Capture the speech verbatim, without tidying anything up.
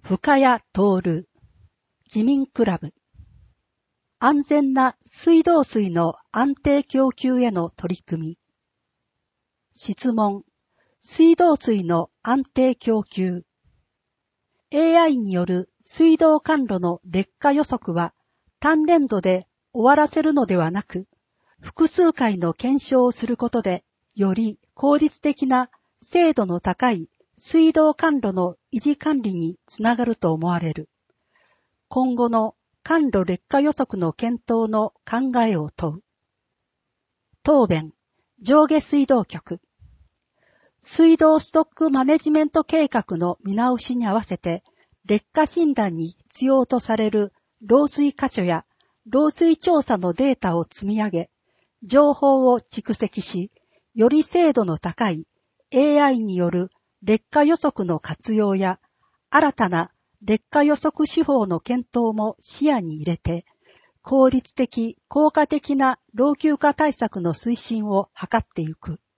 深谷徹、自民クラブ。安全な水道水の安定供給への取り組み。質問。水道水の安定供給。エーアイ による水道管路の劣化予測は単年度で終わらせるのではなく、複数回の検証をすることで、より効率的な精度の高い水道管路の維持管理につながると思われる。今後の管路劣化予測の検討の考えを問う。答弁、上下水道局。水道ストックマネジメント計画の見直しに合わせて、劣化診断に必要とされる漏水箇所や漏水調査のデータを積み上げ、情報を蓄積し、より精度の高い エーアイ による劣化予測の活用や、新たな劣化予測手法の検討も視野に入れて、効率的、効果的な老朽化対策の推進を図っていく。